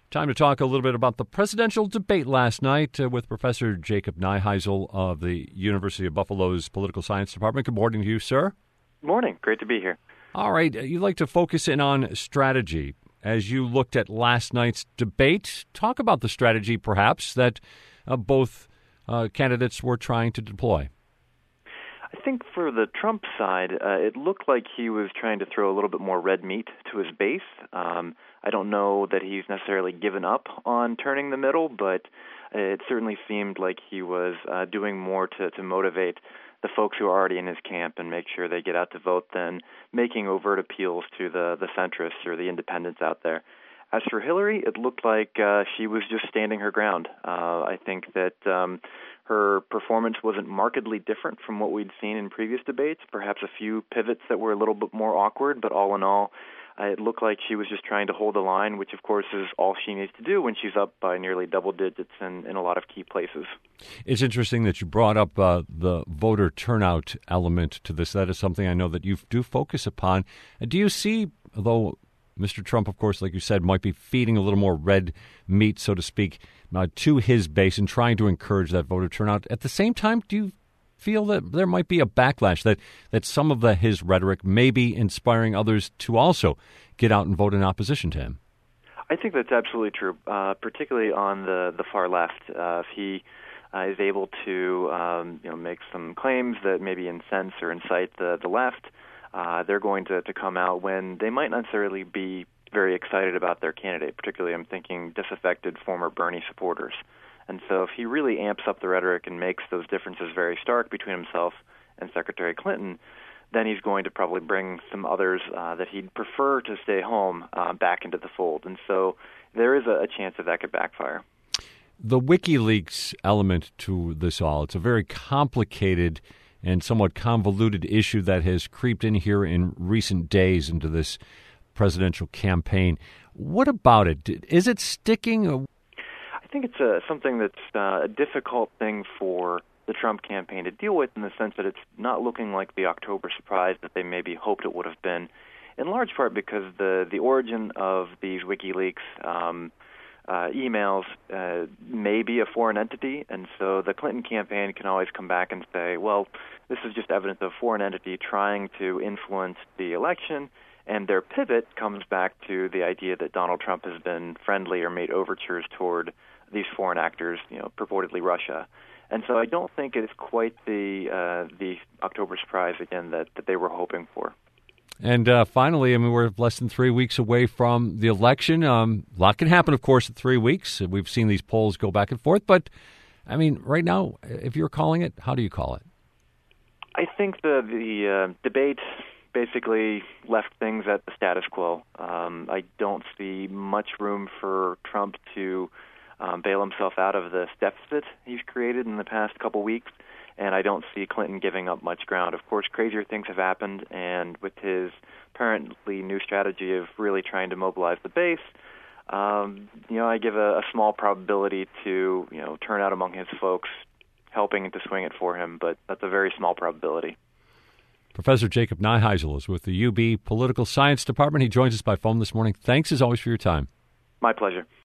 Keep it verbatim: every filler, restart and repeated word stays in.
Time to talk a little bit about the presidential debate last night uh, with Professor Jacob Neiheisel of the University of Buffalo's Political Science Department. Good morning to you, sir. Morning. Great to be here. All right. You'd like to focus in on strategy. As you looked at last night's debate, talk about the strategy, perhaps, that uh, both uh, candidates were trying to deploy. I think for the Trump side, uh, it looked like he was trying to throw a little bit more red meat to his base. Um, I don't know that he's necessarily given up on turning the middle, but it certainly seemed like he was uh, doing more to, to motivate the folks who are already in his camp and make sure they get out to vote than making overt appeals to the, the centrists or the independents out there. As for Hillary, it looked like uh, she was just standing her ground. Uh, I think that um, her performance wasn't markedly different from what we'd seen in previous debates, perhaps a few pivots that were a little bit more awkward, but all in all, uh, it looked like she was just trying to hold the line, which, of course, is all she needs to do when she's up by nearly double digits in, in a lot of key places. It's interesting that you brought up uh, the voter turnout element to this. That is something I know that you do focus upon. Do you see, although Mister Trump, of course, like you said, might be feeding a little more red meat, so to speak, uh, to his base and trying to encourage that voter turnout. At the same time, do you feel that there might be a backlash, that, that some of the, his rhetoric may be inspiring others to also get out and vote in opposition to him? I think that's absolutely true, uh, particularly on the, the far left. Uh, if he uh, is able to um, you know, make some claims that maybe incense or incite the, the left, Uh, they're going to, to come out when they might not necessarily be very excited about their candidate. Particularly, I'm thinking disaffected former Bernie supporters. And so if he really amps up the rhetoric and makes those differences very stark between himself and Secretary Clinton, then he's going to probably bring some others uh, that he'd prefer to stay home uh, back into the fold. And so there is a, a chance that that could backfire. The WikiLeaks element to this all, it's a very complicated and somewhat convoluted issue that has creeped in here in recent days into this presidential campaign. What about it? Is it sticking? I think it's a, something that's uh, a difficult thing for the Trump campaign to deal with, in the sense that it's not looking like the October surprise that they maybe hoped it would have been, in large part because the, the origin of these WikiLeaks um, Uh, emails uh, may be a foreign entity, and so the Clinton campaign can always come back and say, well, this is just evidence of a foreign entity trying to influence the election, and their pivot comes back to the idea that Donald Trump has been friendly or made overtures toward these foreign actors, you know, purportedly Russia. And so I don't think it's quite the uh, the October surprise, again, that, that they were hoping for. And uh, finally, I mean, we're less than three weeks away from the election. Um, a lot can happen, of course, in three weeks. We've seen these polls go back and forth. But, I mean, right now, if you're calling it, how do you call it? I think the, the uh, debate basically left things at the status quo. Um, I don't see much room for Trump to um, bail himself out of the deficit he's created in the past couple weeks. And I don't see Clinton giving up much ground. Of course, crazier things have happened, and with his apparently new strategy of really trying to mobilize the base, um, you know, I give a, a small probability to, you know, turn out among his folks helping to swing it for him, but that's a very small probability. Professor Jacob Neiheisel is with the U B Political Science Department. He joins us by phone this morning. Thanks, as always, for your time. My pleasure.